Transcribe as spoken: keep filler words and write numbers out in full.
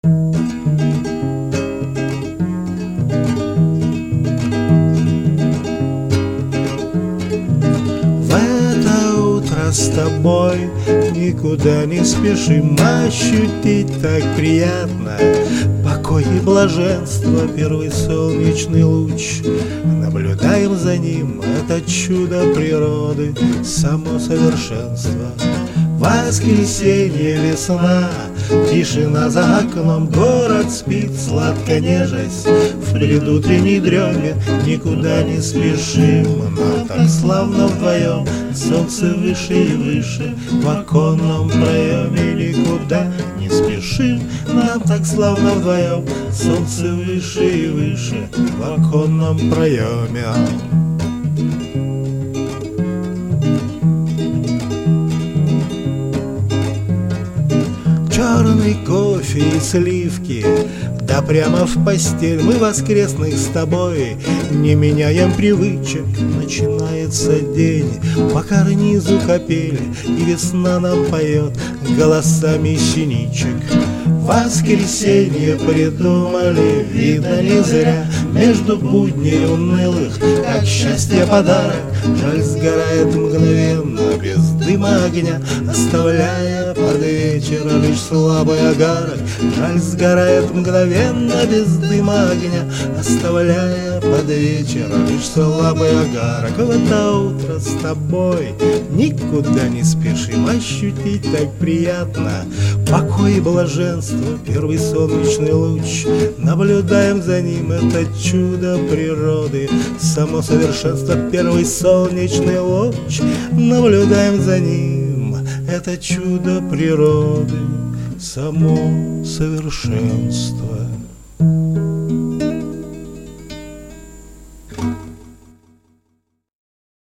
С тобой никуда не спешим, ощутить так приятно покой и блаженство, первый солнечный луч. Наблюдаем за ним, это чудо природы, само совершенство. Воскресенье, весна, тишина за окном, город спит, сладко нежась в предутренней дреме. Никуда не спешим, но так славно вдвоем, солнце выше и выше в оконном проеме. Никуда не спешим, нам так славно вдвоем, солнце выше и выше в оконном проеме. Черный кофе и сливки, да прямо в постель. Мы воскресных с тобой не меняем привычек. Начинается день по карнизу капель, и весна нам поет голосами синичек. Воскресенье придумали, видно не зря, между будней унылых, как счастье подарок. Жаль, сгорает мгновенно, без дыма огня, оставляя под вечер лишь слабый огарок. Жаль, сгорает мгновенно, без дыма огня, оставляя под вечер лишь слабый огарок. В это утро с тобой никуда не спешим, ощутить так приятно покой и блаженство, первый солнечный луч. Наблюдаем за ним, это чудо природы, само совершенство, первый солнечный луч. Наблюдаем за ним, это чудо природы, само совершенство.